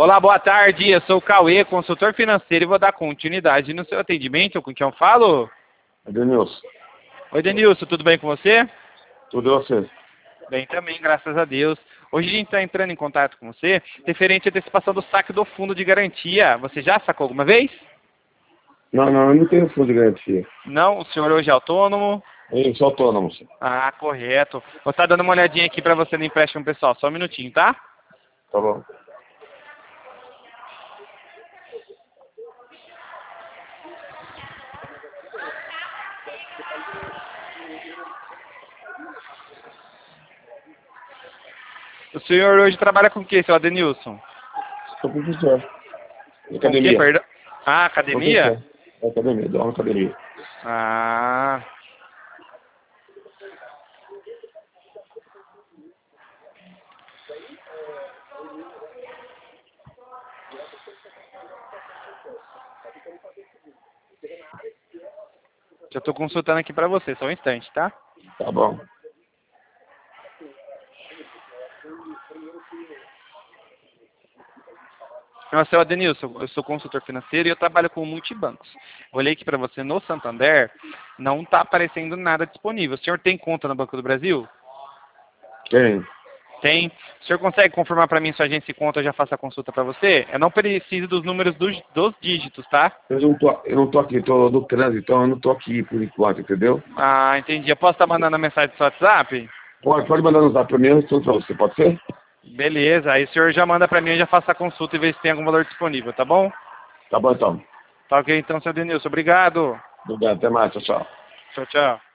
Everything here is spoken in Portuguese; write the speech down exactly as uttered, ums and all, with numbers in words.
Olá, boa tarde. Eu sou o Cauê, consultor financeiro, e vou dar continuidade no seu atendimento. Com quem eu falo? Denilson, Oi, Denilson, tudo bem com você? tudo e você? Bem também, graças a Deus. Hoje a gente está entrando em contato com você referente à antecipação do saque do fundo de garantia. Você já sacou alguma vez? Não, não, eu não tenho fundo de garantia. Não? O senhor hoje é autônomo? Eu sou autônomo, senhor. Ah, correto. Vou estar dando uma olhadinha aqui para você no empréstimo pessoal. Só um minutinho, tá? Tá bom. O senhor hoje trabalha com o que, seu Adenilson? Sou professor. De Com o quê, academia. perdão? Ah, academia? Professor. É academia, dou aula na academia. Ah... Já estou consultando aqui para você, só um instante, tá? Tá bom. Eu sou o Adenilson, eu sou consultor financeiro e eu trabalho com multibancos. Olhei aqui para você no Santander, não está aparecendo nada disponível. O senhor tem conta no Banco do Brasil? Quem? Tem. O senhor consegue confirmar para mim sua agência e conta, eu já faço a consulta para você? Eu não preciso dos números dos, dos dígitos, tá? Eu não tô, eu não tô aqui, tô no trânsito, então eu não tô aqui por enquanto, entendeu? Ah, entendi. Eu posso estar mandando a mensagem do seu WhatsApp? Pode, pode mandar no zap pra mim, eu respondo pra você, pode ser? Beleza, aí o senhor já manda para mim, eu já faço a consulta e vejo se tem algum valor disponível, tá bom? Tá bom então. Tá ok então, seu Denilson. Obrigado. Obrigado, até mais, tchau, tchau. Tchau, tchau.